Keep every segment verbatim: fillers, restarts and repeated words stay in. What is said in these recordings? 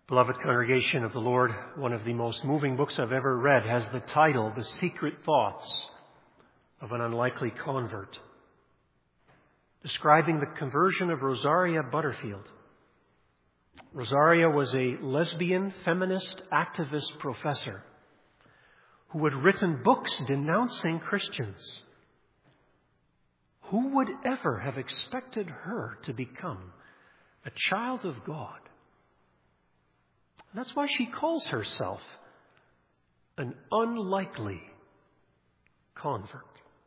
Beloved congregation of the Lord, one of the most moving books I've ever read has the title, The Secret Thoughts of an Unlikely Convert, describing the conversion of Rosaria Butterfield. Rosaria was a lesbian, feminist, activist professor who had written books denouncing Christians. Who would ever have expected her to become a child of God? That's why she calls herself an unlikely convert.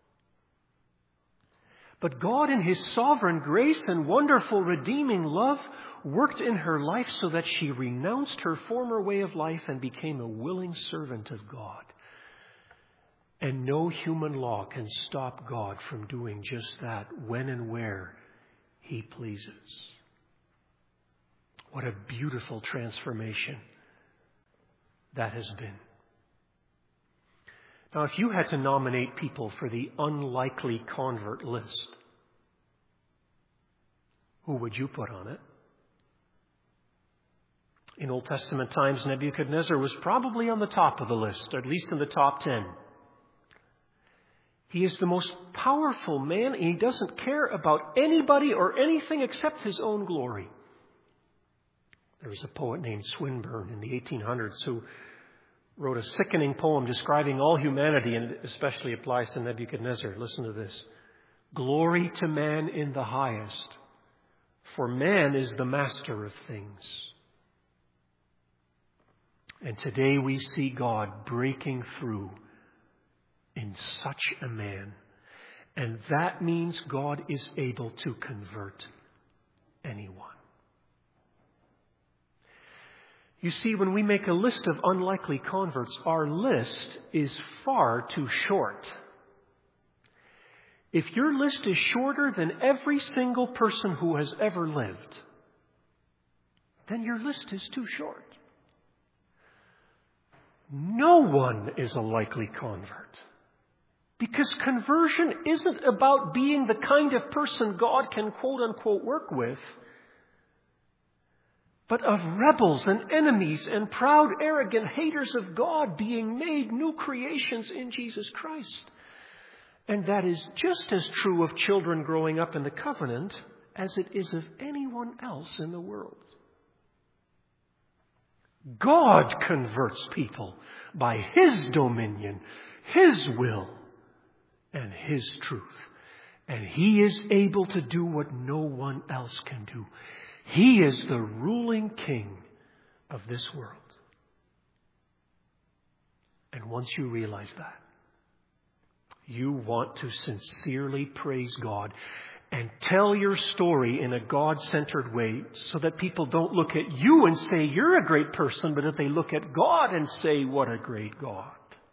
But God, in His sovereign grace and wonderful redeeming love, worked in her life so that she renounced her former way of life and became a willing servant of God. And no human law can stop God from doing just that when and where He pleases. What a beautiful transformation that has been. Now, if you had to nominate people for the unlikely convert list, who would you put on it? In Old Testament times, Nebuchadnezzar was probably on the top of the list, or at least in the top ten. He is the most powerful man, and he doesn't care about anybody or anything except his own glory. There was a poet named Swinburne in the eighteen hundreds who wrote a sickening poem describing all humanity, and it especially applies to Nebuchadnezzar. Listen to this. Glory to man in the highest, for man is the master of things. And today we see God breaking through in such a man. And that means God is able to convert anyone. You see, when we make a list of unlikely converts, our list is far too short. If your list is shorter than every single person who has ever lived, then your list is too short. No one is a likely convert. Because conversion isn't about being the kind of person God can quote unquote work with, but of rebels and enemies and proud, arrogant haters of God being made new creations in Jesus Christ. And that is just as true of children growing up in the covenant as it is of anyone else in the world. God converts people by His dominion, His will, and His truth. And He is able to do what no one else can do. He is the ruling king of this world. And once you realize that, you want to sincerely praise God and tell your story in a God-centered way so that people don't look at you and say, you're a great person, but that they look at God and say, what a great God.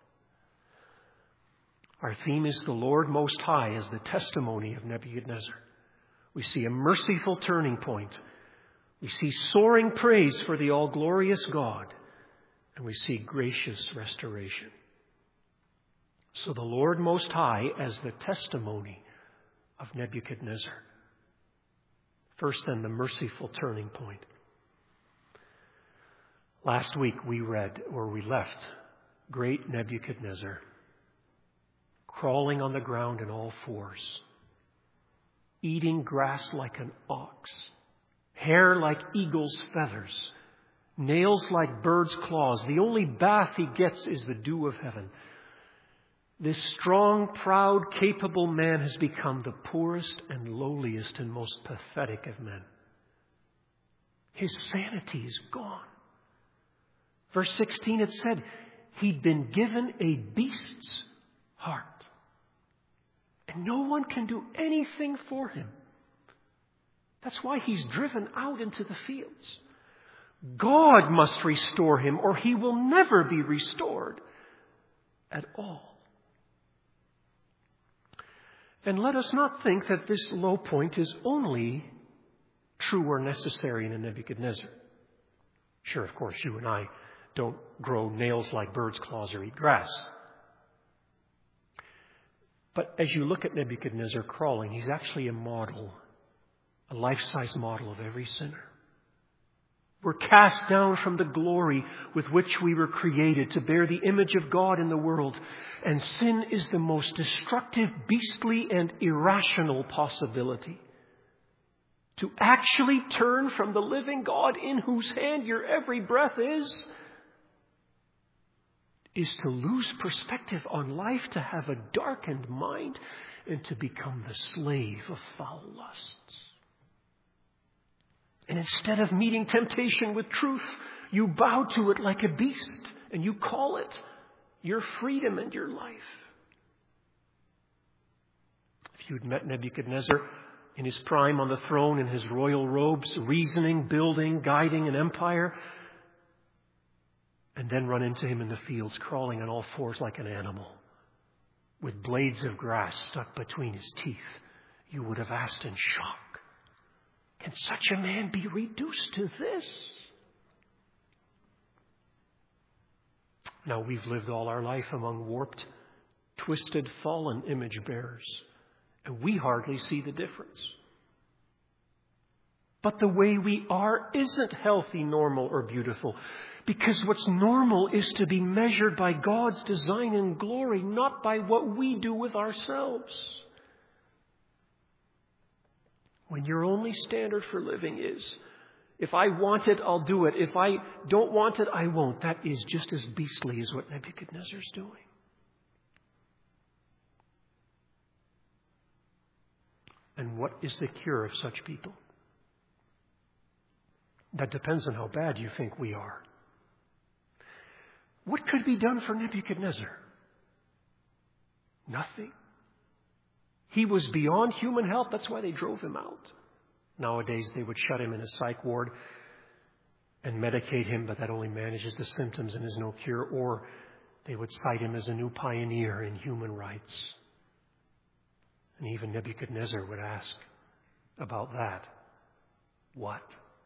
Our theme is the Lord Most High as the testimony of Nebuchadnezzar. We see a merciful turning point. We see soaring praise for the all-glorious God. And we see gracious restoration. So the Lord Most High as the testimony of Nebuchadnezzar. First, then, the merciful turning point. Last week we read, or we left, great Nebuchadnezzar crawling on the ground in all fours, eating grass like an ox, hair like eagle's feathers, nails like bird's claws. The only bath he gets is the dew of heaven. This strong, proud, capable man has become the poorest and lowliest and most pathetic of men. His sanity is gone. Verse sixteen, it said, he'd been given a beast's heart. And no one can do anything for him. That's why he's driven out into the fields. God must restore him, or he will never be restored at all. And let us not think that this low point is only true or necessary in a Nebuchadnezzar. Sure, of course, you and I don't grow nails like birds' claws or eat grass. But as you look at Nebuchadnezzar crawling, he's actually a model, a life-size model of every sinner. We're cast down from the glory with which we were created to bear the image of God in the world. And sin is the most destructive, beastly, and irrational possibility. To actually turn from the living God in whose hand your every breath is, is to lose perspective on life, to have a darkened mind, and to become the slave of foul lusts. And instead of meeting temptation with truth, you bow to it like a beast, and you call it your freedom and your life. If you'd met Nebuchadnezzar in his prime on the throne in his royal robes, reasoning, building, guiding an empire, and then run into him in the fields, crawling on all fours like an animal, with blades of grass stuck between his teeth, you would have asked in shock, can such a man be reduced to this? Now, we've lived all our life among warped, twisted, fallen image bearers, and we hardly see the difference. But the way we are isn't healthy, normal, or beautiful, because what's normal is to be measured by God's design and glory, not by what we do with ourselves. When your only standard for living is, if I want it, I'll do it. If I don't want it, I won't. That is just as beastly as what Nebuchadnezzar's doing. And what is the cure of such people? That depends on how bad you think we are. What could be done for Nebuchadnezzar? Nothing. He was beyond human help. That's why they drove him out. Nowadays, they would shut him in a psych ward and medicate him, but that only manages the symptoms and is no cure. Or they would cite him as a new pioneer in human rights. And even Nebuchadnezzar would ask about that. What?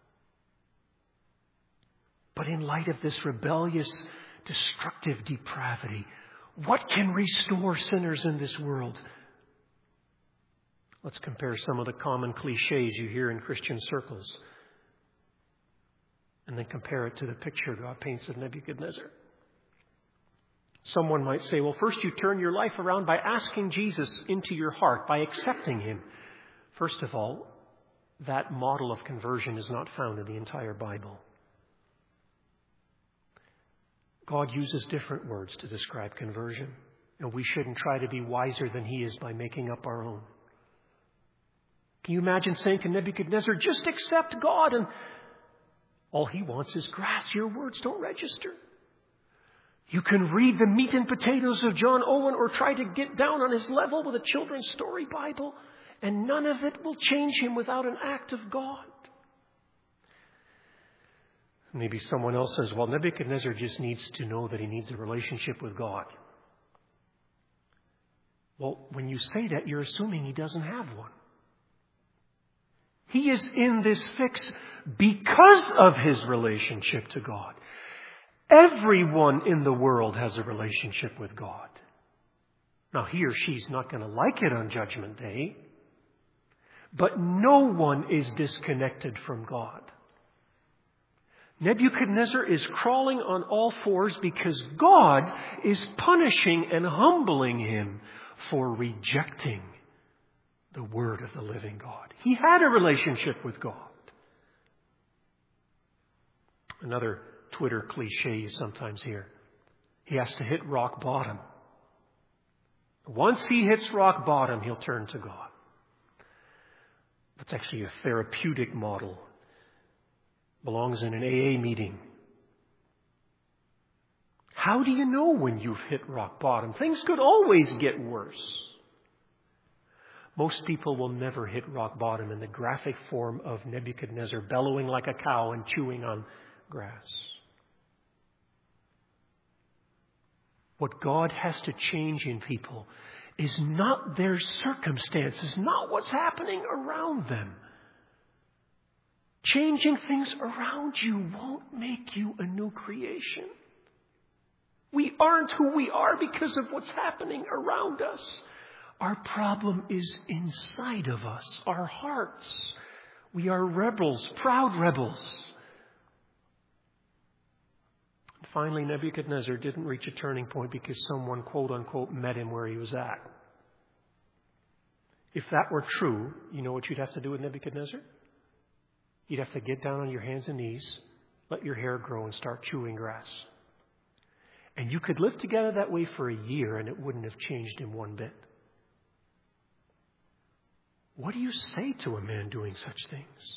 But in light of this rebellious, destructive depravity, what can restore sinners in this world? Let's compare some of the common cliches you hear in Christian circles, and then compare it to the picture God paints of Nebuchadnezzar. Someone might say, well, first you turn your life around by asking Jesus into your heart, by accepting him. First of all, that model of conversion is not found in the entire Bible. God uses different words to describe conversion, and we shouldn't try to be wiser than he is by making up our own. Can you imagine saying to Nebuchadnezzar, just accept God, and all he wants is grass. Your words don't register. You can read the meat and potatoes of John Owen or try to get down on his level with a children's story Bible, and none of it will change him without an act of God. Maybe someone else says, well, Nebuchadnezzar just needs to know that he needs a relationship with God. Well, when you say that, you're assuming he doesn't have one. He is in this fix because of his relationship to God. Everyone in the world has a relationship with God. Now, he or she's not going to like it on Judgment Day, but no one is disconnected from God. Nebuchadnezzar is crawling on all fours because God is punishing and humbling him for rejecting the word of the living God. He had a relationship with God. Another Twitter cliche you sometimes hear. He has to hit rock bottom. Once he hits rock bottom, he'll turn to God. That's actually a therapeutic model. Belongs in an A A meeting. How do you know when you've hit rock bottom? Things could always get worse. Most people will never hit rock bottom in the graphic form of Nebuchadnezzar bellowing like a cow and chewing on grass. What God has to change in people is not their circumstances, not what's happening around them. Changing things around you won't make you a new creation. We aren't who we are because of what's happening around us. Our problem is inside of us, our hearts. We are rebels, proud rebels. finally Nebuchadnezzar didn't reach a turning point because someone, quote unquote, met him where he was at. If that were true, you know what you'd have to do with Nebuchadnezzar? You'd have to get down on your hands and knees, let your hair grow, and start chewing grass. And you could live together that way for a year and it wouldn't have changed him one bit. What do you say to a man doing such things?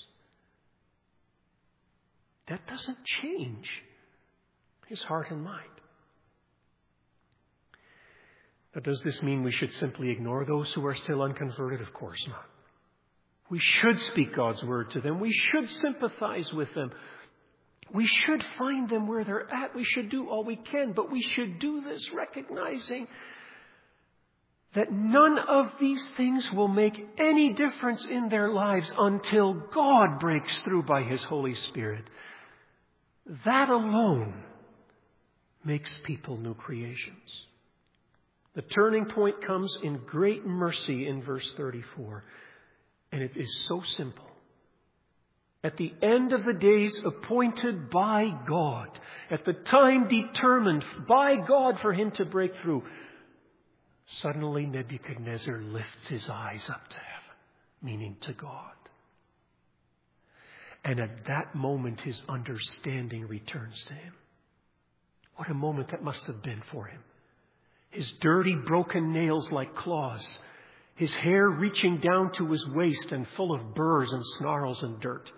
That doesn't change his heart and mind. Now, does this mean we should simply ignore those who are still unconverted? Of course not. We should speak God's word to them. We should sympathize with them. We should find them where they're at. We should do all we can, but we should do this recognizing that none of these things will make any difference in their lives until God breaks through by His Holy Spirit. That alone makes people new creations. The turning point comes in great mercy in verse thirty-four. And it is so simple. At the end of the days appointed by God, at the time determined by God for him to break through, suddenly Nebuchadnezzar lifts his eyes up to heaven, meaning to God. And at that moment his understanding returns to him. What a moment that must have been for him. His dirty, broken nails like claws. His hair reaching down to his waist and full of burrs and snarls and dirt.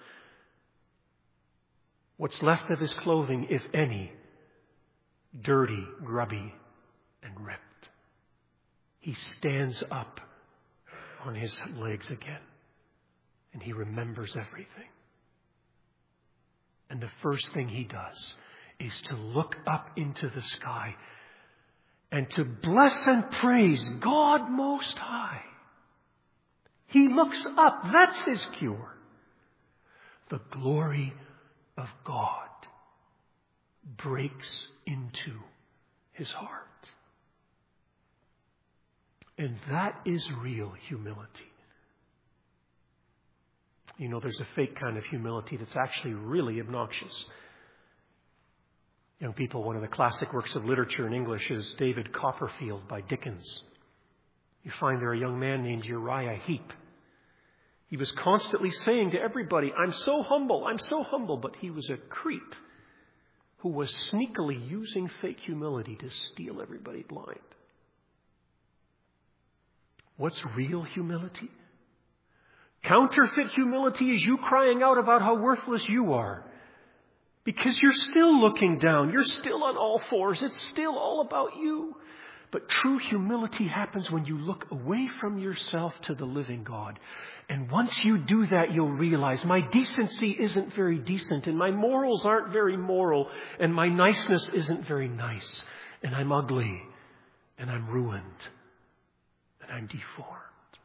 What's left of his clothing, if any, dirty, grubby, and ripped. He stands up on his legs again, and he remembers everything. And the first thing he does is to look up into the sky and to bless and praise God Most High. He looks up. That's his cure. The glory of God breaks into his heart. And that is real humility. You know, there's a fake kind of humility that's actually really obnoxious. Young people, one of the classic works of literature in English is David Copperfield by Dickens. You find there a young man named Uriah Heep. He was constantly saying to everybody, I'm so humble, I'm so humble, but he was a creep who was sneakily using fake humility to steal everybody blind. What's real humility? Counterfeit humility is you crying out about how worthless you are. Because you're still looking down. You're still on all fours. It's still all about you. But true humility happens when you look away from yourself to the living God. And once you do that, you'll realize my decency isn't very decent, and my morals aren't very moral, and my niceness isn't very nice, and I'm ugly, and I'm ruined, and I'm deformed.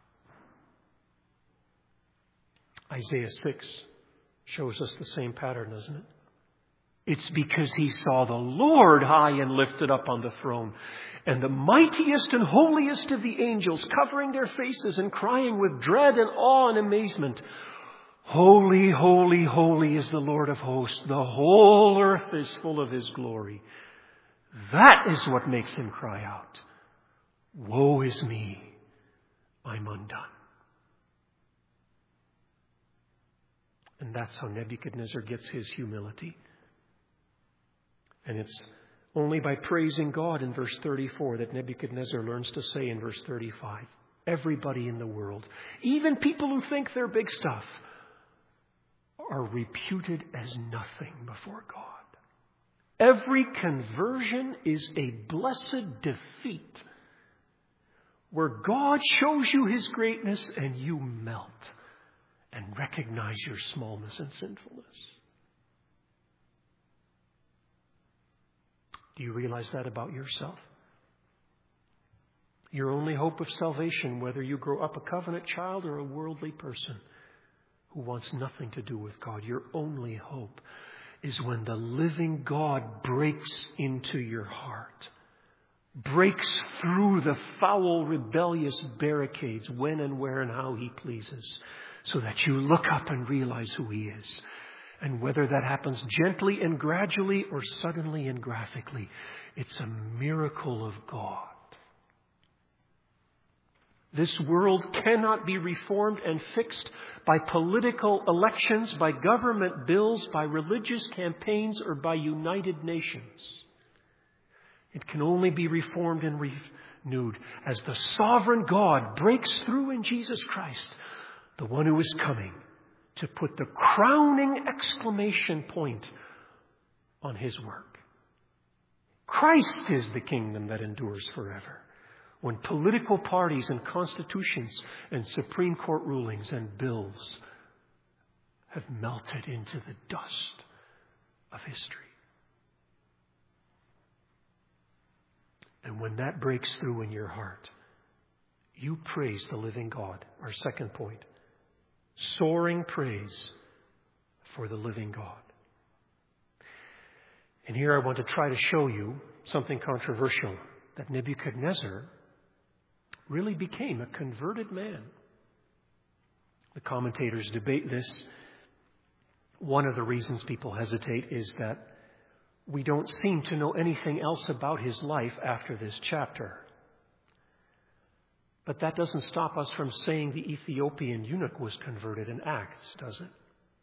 Isaiah six shows us the same pattern, doesn't it? It's because he saw the Lord high and lifted up on the throne, and the mightiest and holiest of the angels covering their faces and crying with dread and awe and amazement, Holy, holy, holy is the Lord of hosts. The whole earth is full of his glory. That is what makes him cry out, Woe is me, I'm undone. And that's how Nebuchadnezzar gets his humility. And it's only by praising God in verse thirty-four that Nebuchadnezzar learns to say in verse thirty-five, everybody in the world, even people who think they're big stuff, are reputed as nothing before God. Every conversion is a blessed defeat where God shows you his greatness and you melt and recognize your smallness and sinfulness. Do you realize that about yourself? Your only hope of salvation, whether you grow up a covenant child or a worldly person who wants nothing to do with God, your only hope is when the living God breaks into your heart, breaks through the foul, rebellious barricades when and where and how he pleases, so that you look up and realize who he is. And whether that happens gently and gradually or suddenly and graphically, it's a miracle of God. This world cannot be reformed and fixed by political elections, by government bills, by religious campaigns, or by United Nations. It can only be reformed and renewed as the sovereign God breaks through in Jesus Christ, the one who is coming to put the crowning exclamation point on his work. Christ is the kingdom that endures forever. When political parties and constitutions and Supreme Court rulings and bills have melted into the dust of history. And when that breaks through in your heart, you praise the living God. Our second point, soaring praise for the living God. And here I want to try to show you something controversial, that Nebuchadnezzar really became a converted man. The commentators debate this. One of the reasons people hesitate is that we don't seem to know anything else about his life after this chapter. But that doesn't stop us from saying the Ethiopian eunuch was converted in Acts, does it?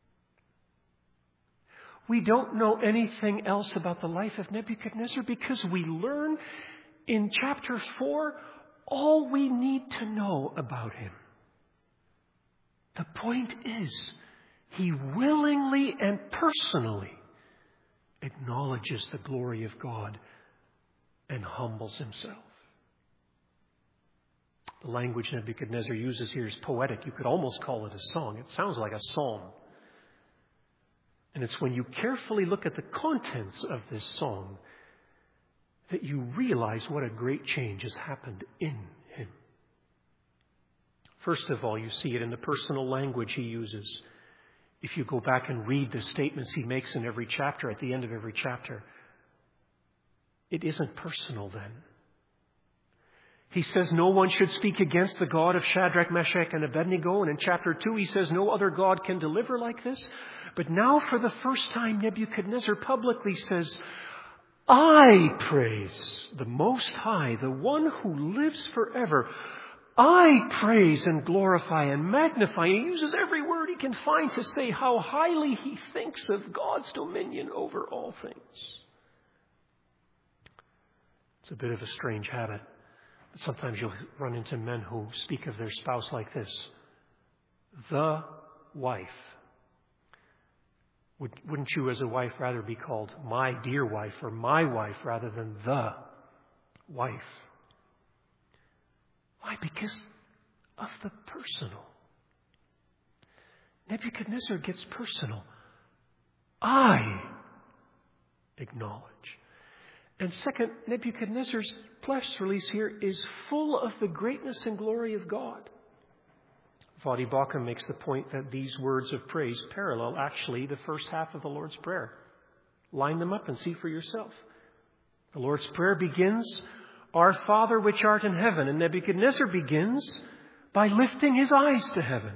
We don't know anything else about the life of Nebuchadnezzar because we learn in chapter four all we need to know about him. The point is, he willingly and personally acknowledges the glory of God and humbles himself. The language Nebuchadnezzar uses here is poetic. You could almost call it a song. It sounds like a psalm. And it's when you carefully look at the contents of this song that you realize what a great change has happened in him. First of all, you see it in the personal language he uses. If you go back and read the statements he makes in every chapter, at the end of every chapter, it isn't personal then. He says no one should speak against the God of Shadrach, Meshach, and Abednego. And in chapter two, he says no other God can deliver like this. But now for the first time, Nebuchadnezzar publicly says, I praise the Most High, the one who lives forever. I praise and glorify and magnify. He uses every word he can find to say how highly he thinks of God's dominion over all things. It's a bit of a strange habit. But sometimes you'll run into men who speak of their spouse like this. The wife. Would, wouldn't you as a wife rather be called my dear wife or my wife rather than the wife? Why? Because of the personal. Nebuchadnezzar gets personal. I acknowledge. And second, Nebuchadnezzar's press release here is full of the greatness and glory of God. Voddie Baucham makes the point that these words of praise parallel actually the first half of the Lord's Prayer. Line them up and see for yourself. The Lord's Prayer begins, Our Father which art in heaven. And Nebuchadnezzar begins by lifting his eyes to heaven.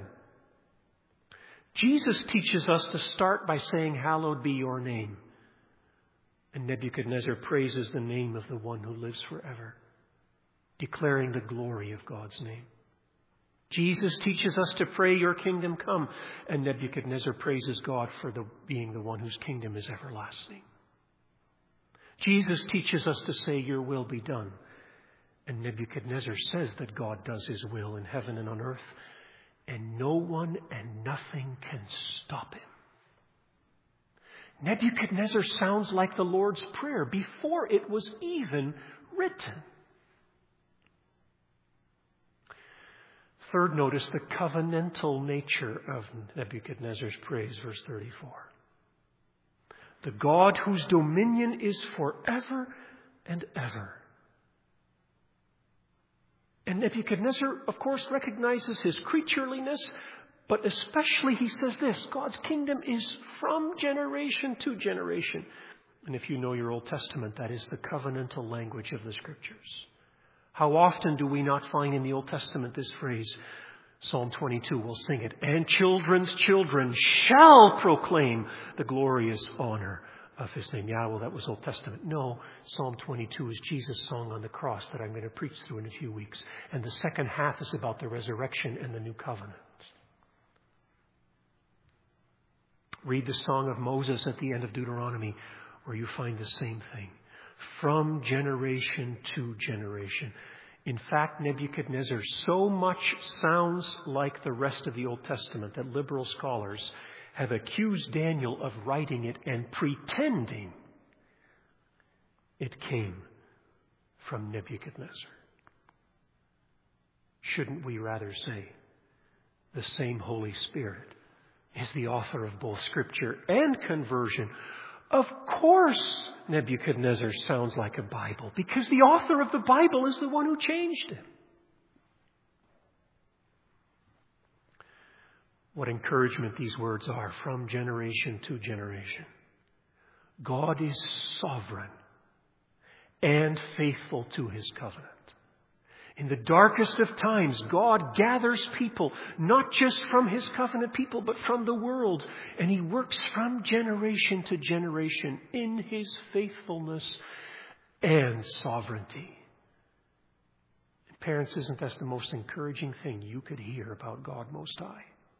Jesus teaches us to start by saying, Hallowed be your name. And Nebuchadnezzar praises the name of the one who lives forever, declaring the glory of God's name. Jesus teaches us to pray, Your kingdom come. And Nebuchadnezzar praises God for the, being the one whose kingdom is everlasting. Jesus teaches us to say, Your will be done. And Nebuchadnezzar says that God does his will in heaven and on earth. And no one and nothing can stop him. Nebuchadnezzar sounds like the Lord's Prayer before it was even written. Third, notice the covenantal nature of Nebuchadnezzar's praise, verse thirty-four. The God whose dominion is forever and ever. And Nebuchadnezzar, of course, recognizes his creatureliness, but especially he says this, God's kingdom is from generation to generation. And if you know your Old Testament, that is the covenantal language of the Scriptures. How often do we not find in the Old Testament this phrase, Psalm twenty-two, we'll sing it. And children's children shall proclaim the glorious honor of his name. Yeah, well, that was Old Testament. No, Psalm twenty-two is Jesus' song on the cross that I'm going to preach through in a few weeks. And the second half is about the resurrection and the new covenant. Read the song of Moses at the end of Deuteronomy, where you find the same thing. From generation to generation. In fact, Nebuchadnezzar so much sounds like the rest of the Old Testament that liberal scholars have accused Daniel of writing it and pretending it came from Nebuchadnezzar. Shouldn't we rather say the same Holy Spirit is the author of both Scripture and conversion? Of course, Nebuchadnezzar sounds like a Bible, because the author of the Bible is the one who changed it. What encouragement these words are, from generation to generation. God is sovereign and faithful to his covenant. In the darkest of times, God gathers people, not just from his covenant people, but from the world. And he works from generation to generation in his faithfulness and sovereignty. And parents, isn't that the most encouraging thing you could hear about God Most High?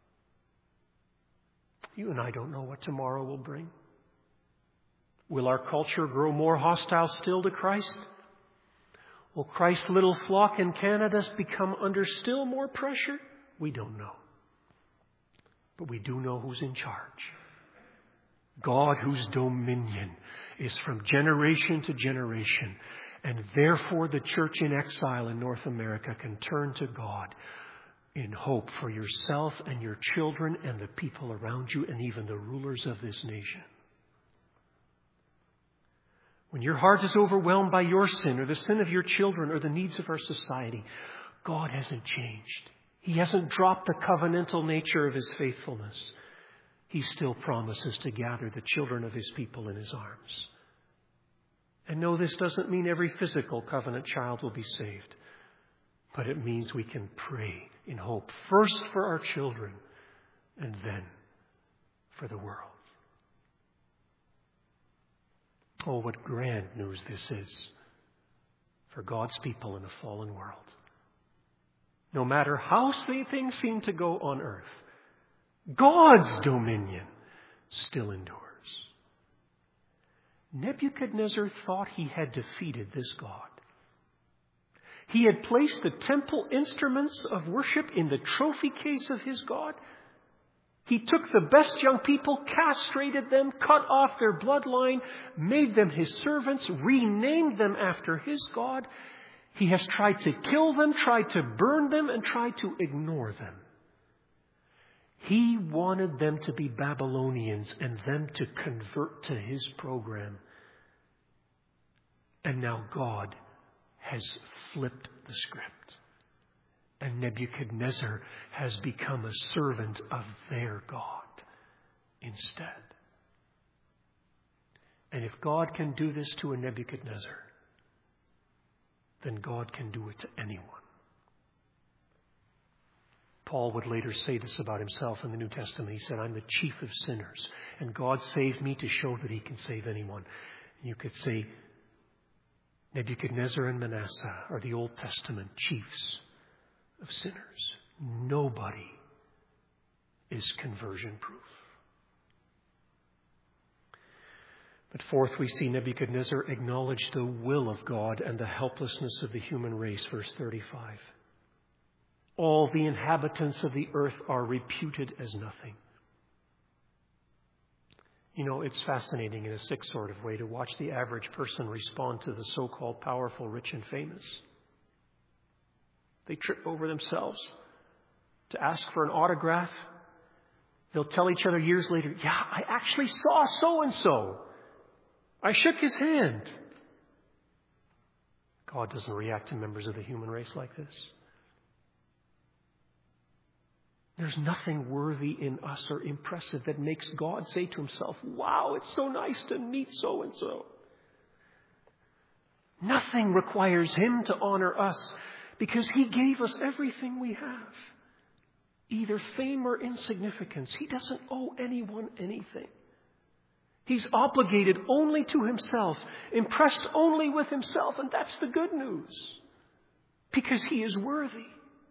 You and I don't know what tomorrow will bring. Will our culture grow more hostile still to Christ? Will Christ's little flock in Canada become under still more pressure? We don't know. But we do know who's in charge. God, whose dominion is from generation to generation. And therefore the church in exile in North America can turn to God in hope for yourself and your children and the people around you and even the rulers of this nation. When your heart is overwhelmed by your sin or the sin of your children or the needs of our society, God hasn't changed. He hasn't dropped the covenantal nature of his faithfulness. He still promises to gather the children of his people in his arms. And no, this doesn't mean every physical covenant child will be saved. But it means we can pray in hope, first for our children and then for the world. Oh, what grand news this is for God's people in a fallen world. No matter how things seem to go on earth, God's dominion still endures. Nebuchadnezzar thought he had defeated this God. He had placed the temple instruments of worship in the trophy case of his God. He took the best young people, castrated them, cut off their bloodline, made them his servants, renamed them after his God. He has tried to kill them, tried to burn them, and tried to ignore them. He wanted them to be Babylonians and them to convert to his program. And now God has flipped the script. And Nebuchadnezzar has become a servant of their God instead. And if God can do this to a Nebuchadnezzar, then God can do it to anyone. Paul would later say this about himself in the New Testament. He said, I'm the chief of sinners, and God saved me to show that he can save anyone. You could say Nebuchadnezzar and Manasseh are the Old Testament chiefs of sinners. Nobody is conversion proof. But fourth, we see Nebuchadnezzar acknowledge the will of God and the helplessness of the human race. Verse thirty-five. All the inhabitants of the earth are reputed as nothing. You know, it's fascinating in a sick sort of way to watch the average person respond to the so-called powerful, rich, and famous. They trip over themselves to ask for an autograph. They'll tell each other years later, yeah, I actually saw so-and-so. I shook his hand. God doesn't react to members of the human race like this. There's nothing worthy in us or impressive that makes God say to himself, wow, it's so nice to meet so-and-so. Nothing requires him to honor us because he gave us everything we have. either fame or insignificance. He doesn't owe anyone anything. He's obligated only to himself, impressed only with himself, and that's the good news, because he is worthy.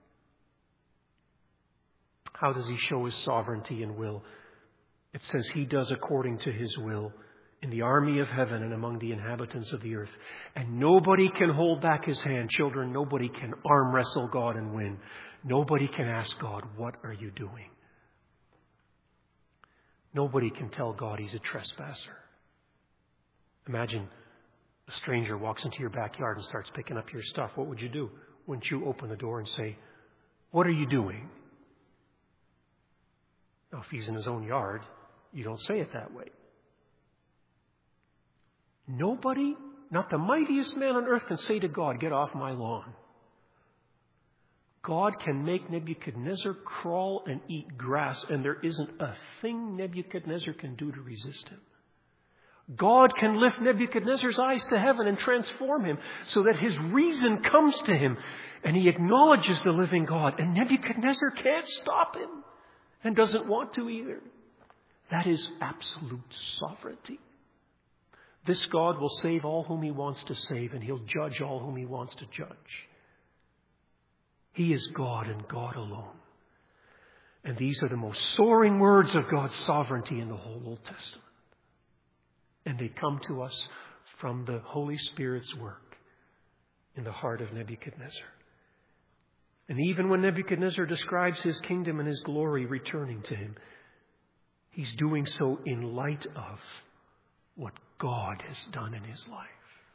How does he show his sovereignty and will? It says he does according to his will in the army of heaven and among the inhabitants of the earth. And nobody can hold back his hand. Children, nobody can arm wrestle God and win. Nobody can ask God, what are you doing? Nobody can tell God he's a trespasser. Imagine a stranger walks into your backyard and starts picking up your stuff. What would you do? Wouldn't you open the door and say, what are you doing? Now, if he's in his own yard, you don't say it that way. Nobody, not the mightiest man on earth, can say to God, get off my lawn. God can make Nebuchadnezzar crawl and eat grass, and there isn't a thing Nebuchadnezzar can do to resist him. God can lift Nebuchadnezzar's eyes to heaven and transform him so that his reason comes to him, and he acknowledges the living God, and Nebuchadnezzar can't stop him and doesn't want to either. That is absolute sovereignty. This God will save all whom he wants to save, and he'll judge all whom he wants to judge. He is God and God alone. And these are the most soaring words of God's sovereignty in the whole Old Testament. And they come to us from the Holy Spirit's work in the heart of Nebuchadnezzar. And even when Nebuchadnezzar describes his kingdom and his glory returning to him, he's doing so in light of what God has done in his life.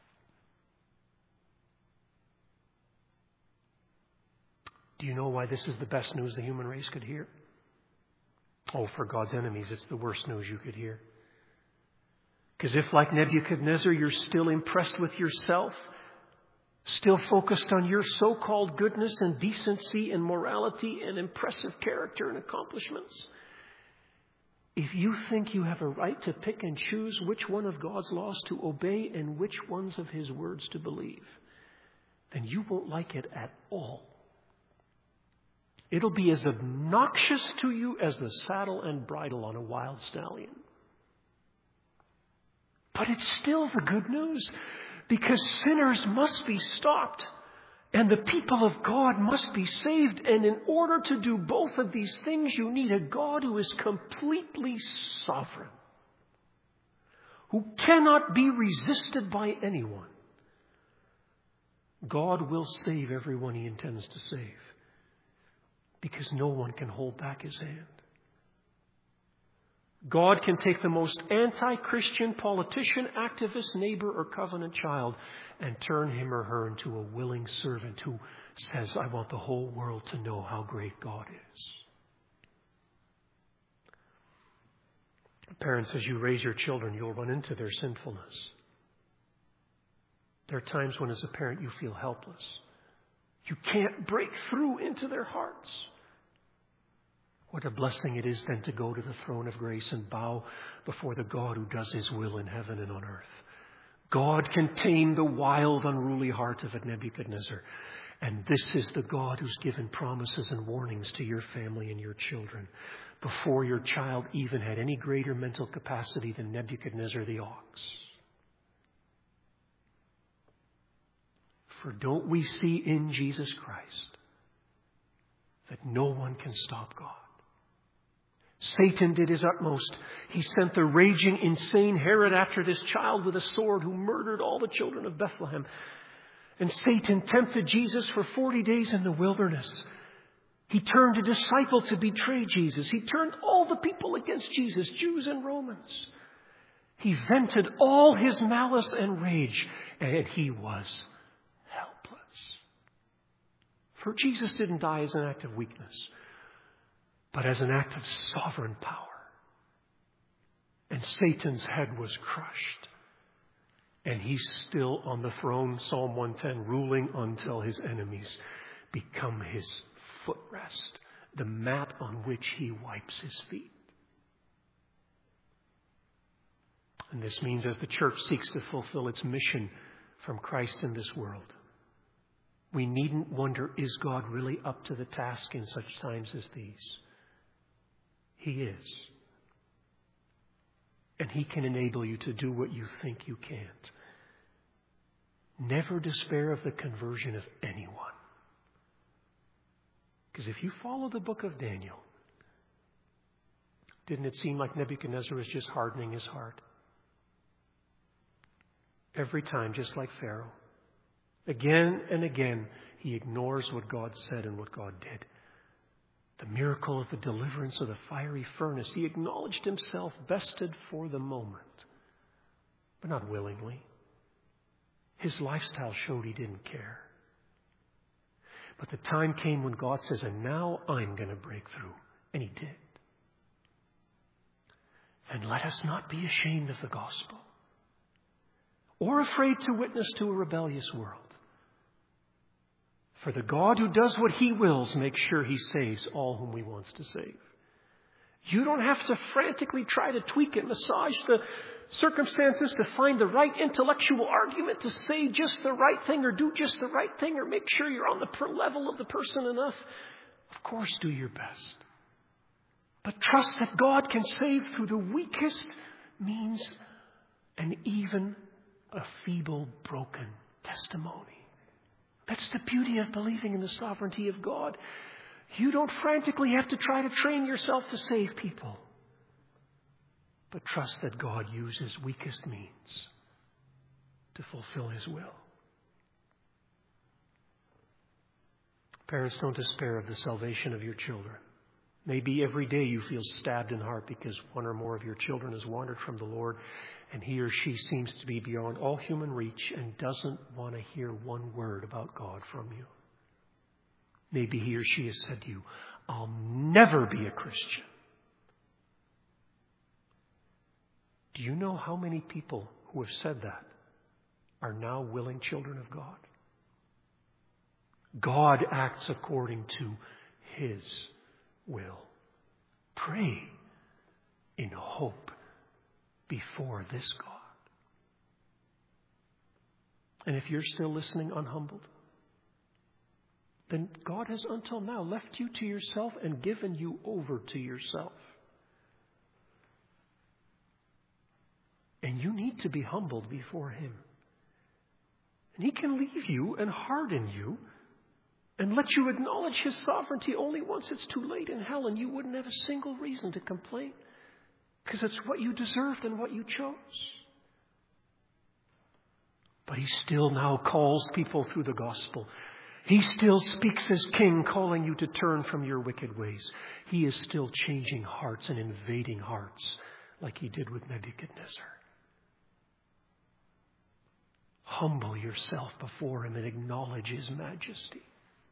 Do you know why this is the best news the human race could hear? Oh, for God's enemies, it's the worst news you could hear. Because if, like Nebuchadnezzar, you're still impressed with yourself, still focused on your so-called goodness and decency and morality and impressive character and accomplishments, if you think you have a right to pick and choose which one of God's laws to obey and which ones of his words to believe, then you won't like it at all. It'll be as obnoxious to you as the saddle and bridle on a wild stallion. But it's still the good news, because sinners must be stopped and the people of God must be saved. And in order to do both of these things, you need a God who is completely sovereign, who cannot be resisted by anyone. God will save everyone he intends to save, because no one can hold back his hand. God can take the most anti-Christian politician, activist, neighbor, or covenant child and turn him or her into a willing servant who says, I want the whole world to know how great God is. Parents, as you raise your children, you'll run into their sinfulness. There are times when, as a parent, you feel helpless. You can't break through into their hearts. What a blessing it is then to go to the throne of grace and bow before the God who does his will in heaven and on earth. God can tame the wild, unruly heart of a Nebuchadnezzar. And this is the God who's given promises and warnings to your family and your children before your child even had any greater mental capacity than Nebuchadnezzar the ox. For don't we see in Jesus Christ that no one can stop God? Satan did his utmost. He sent the raging, insane Herod after this child with a sword who murdered all the children of Bethlehem. And Satan tempted Jesus for forty days in the wilderness. He turned a disciple to betray Jesus. He turned all the people against Jesus, Jews and Romans. He vented all his malice and rage, and he was helpless. For Jesus didn't die as an act of weakness, but as an act of sovereign power. And Satan's head was crushed. And he's still on the throne, Psalm one ten, ruling until his enemies become his footrest, the mat on which he wipes his feet. And this means, as the church seeks to fulfill its mission from Christ in this world, we needn't wonder, is God really up to the task in such times as these? He is. And He can enable you to do what you think you can't. Never despair of the conversion of anyone. Because if you follow the book of Daniel, didn't it seem like Nebuchadnezzar was just hardening his heart? Every time, just like Pharaoh. Again and again, he ignores what God said and what God did. The miracle of the deliverance of the fiery furnace, he acknowledged himself bested for the moment, but not willingly. His lifestyle showed he didn't care. But the time came when God says, and now I'm going to break through. And He did. And let us not be ashamed of the gospel or afraid to witness to a rebellious world. For the God who does what He wills makes sure He saves all whom He wants to save. You don't have to frantically try to tweak and massage the circumstances to find the right intellectual argument to say just the right thing or do just the right thing or make sure you're on the per level of the person enough. Of course, do your best. But trust that God can save through the weakest means and even a feeble, broken testimony. That's the beauty of believing in the sovereignty of God. You don't frantically have to try to train yourself to save people. But trust that God uses weakest means to fulfill His will. Parents, don't despair of the salvation of your children. Maybe every day you feel stabbed in heart because one or more of your children has wandered from the Lord and he or she seems to be beyond all human reach and doesn't want to hear one word about God from you. Maybe he or she has said to you, I'll never be a Christian. Do you know how many people who have said that are now willing children of God? God acts according to His will. Pray in hope before this God. And if you're still listening unhumbled, then God has until now left you to yourself and given you over to yourself. And you need to be humbled before Him. And He can leave you and harden you and let you acknowledge His sovereignty only once it's too late in hell and you wouldn't have a single reason to complain because it's what you deserved and what you chose. But He still now calls people through the gospel. He still speaks as King, calling you to turn from your wicked ways. He is still changing hearts and invading hearts like He did with Nebuchadnezzar. Humble yourself before Him and acknowledge His majesty.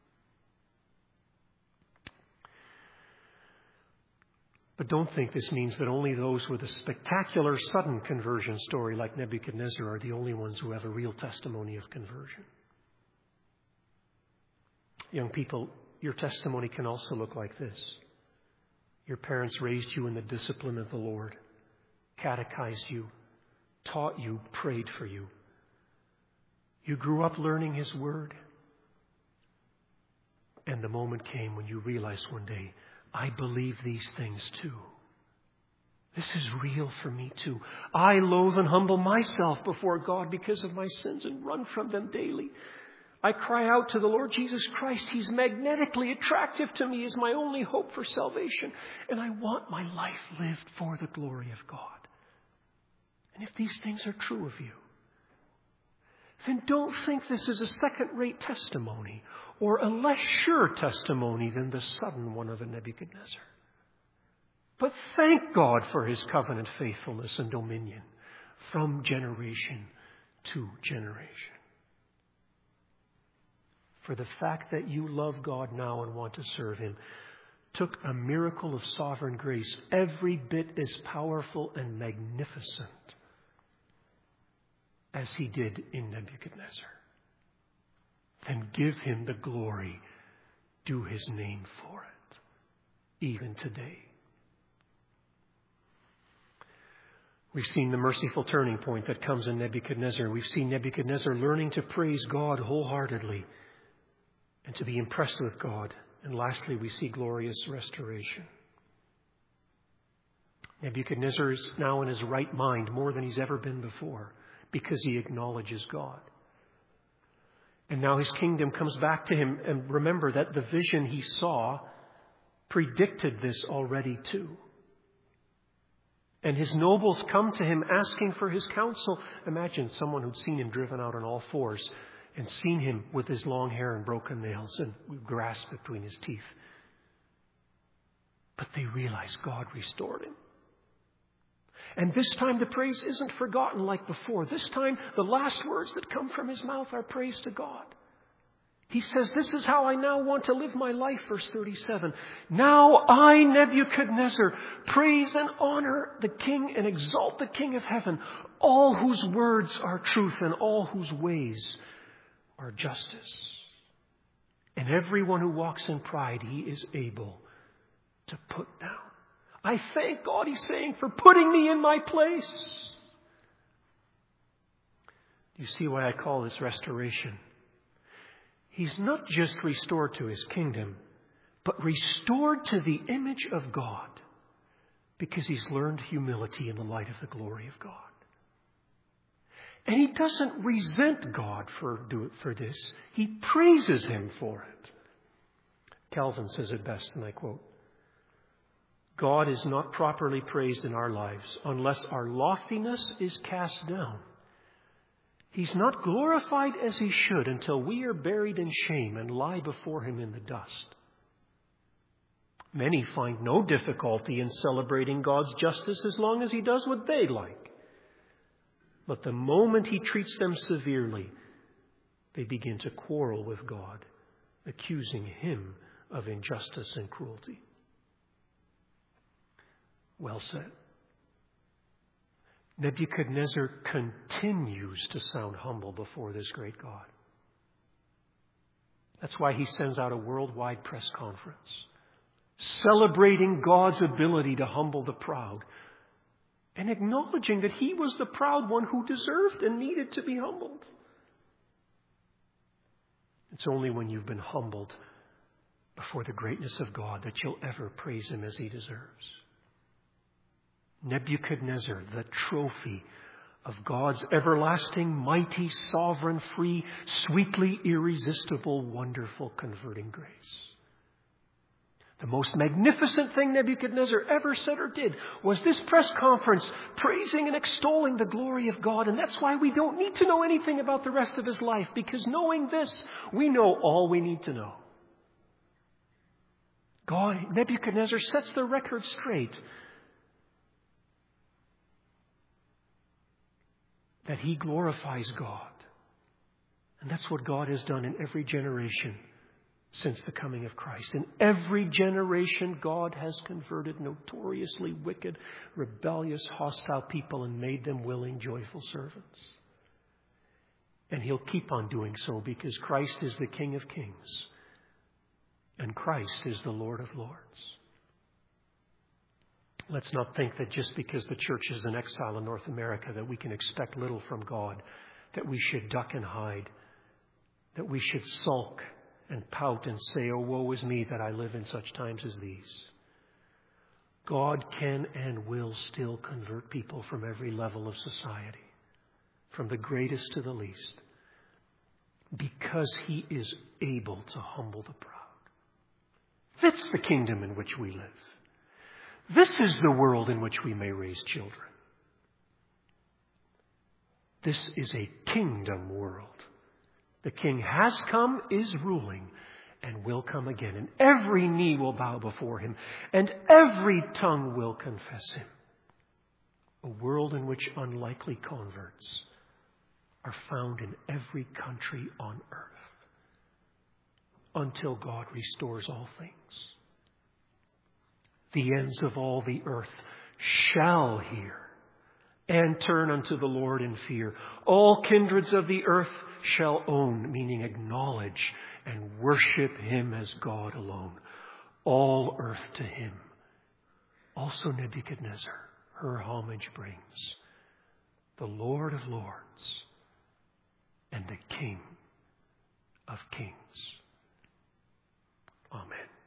But don't think this means that only those with a spectacular sudden conversion story like Nebuchadnezzar are the only ones who have a real testimony of conversion. Young people, your testimony can also look like this. Your parents raised you in the discipline of the Lord, catechized you, taught you, prayed for you. You grew up learning His Word. And the moment came when you realized one day, I believe these things too. This is real for me too. I loathe and humble myself before God because of my sins and run from them daily. I cry out to the Lord Jesus Christ. He's magnetically attractive to me as my only hope for salvation. And I want my life lived for the glory of God. And if these things are true of you, then don't think this is a second-rate testimony or a less sure testimony than the sudden one of a Nebuchadnezzar. But thank God for His covenant faithfulness and dominion from generation to generation. For the fact that you love God now and want to serve Him took a miracle of sovereign grace every bit as powerful and magnificent as He did in Nebuchadnezzar. Then give Him the glory due His name for it, even today. We've seen the merciful turning point that comes in Nebuchadnezzar. We've seen Nebuchadnezzar learning to praise God wholeheartedly. and to be impressed with God. And lastly, we see glorious restoration. Nebuchadnezzar is now in his right mind more than he's ever been before because he acknowledges God. And now his kingdom comes back to him. And remember that the vision he saw predicted this already too. And his nobles come to him asking for his counsel. Imagine someone who'd seen him driven out on all fours and seen him with his long hair and broken nails and grass between his teeth. But they realize God restored him. And this time the praise isn't forgotten like before. This time the last words that come from his mouth are praise to God. He says, this is how I now want to live my life, verse thirty-seven. Now I, Nebuchadnezzar, praise and honor the King and exalt the King of heaven, all whose words are truth and all whose ways are justice. And everyone who walks in pride, he is able to put down. I thank God, he's saying, for putting me in my place. Do you see why I call this restoration? He's not just restored to his kingdom, but restored to the image of God because he's learned humility in the light of the glory of God. And he doesn't resent God for, do, for this. He praises him for it. Calvin says it best, and I quote, God is not properly praised in our lives unless our loftiness is cast down. He's not glorified as he should until we are buried in shame and lie before him in the dust. Many find no difficulty in celebrating God's justice as long as he does what they like. But the moment he treats them severely, they begin to quarrel with God, accusing him of injustice and cruelty. Well said. Nebuchadnezzar continues to sound humble before this great God. That's why he sends out a worldwide press conference, celebrating God's ability to humble the proud and acknowledging that he was the proud one who deserved and needed to be humbled. It's only when you've been humbled before the greatness of God that you'll ever praise him as he deserves. Nebuchadnezzar, the trophy of God's everlasting, mighty, sovereign, free, sweetly irresistible, wonderful, converting grace. The most magnificent thing Nebuchadnezzar ever said or did was this press conference praising and extolling the glory of God. And that's why we don't need to know anything about the rest of his life, because knowing this, we know all we need to know. God, Nebuchadnezzar sets the record straight that he glorifies God. And that's what God has done in every generation since the coming of Christ. In every generation, God has converted notoriously wicked, rebellious, hostile people and made them willing, joyful servants. And he'll keep on doing so because Christ is the King of Kings and Christ is the Lord of Lords. Let's not think that just because the church is in exile in North America that we can expect little from God, that we should duck and hide, that we should sulk and pout and say, oh, woe is me that I live in such times as these. God can and will still convert people from every level of society, from the greatest to the least, because he is able to humble the proud. That's the kingdom in which we live. This is the world in which we may raise children. This is a kingdom world. The King has come, is ruling, and will come again. And every knee will bow before him, and every tongue will confess him. A world in which unlikely converts are found in every country on earth until God restores all things. The ends of all the earth shall hear and turn unto the Lord in fear. All kindreds of the earth shall own, meaning acknowledge and worship him as God alone. All earth to him. Also Nebuchadnezzar, her homage brings. The Lord of Lords and the King of Kings. Amen.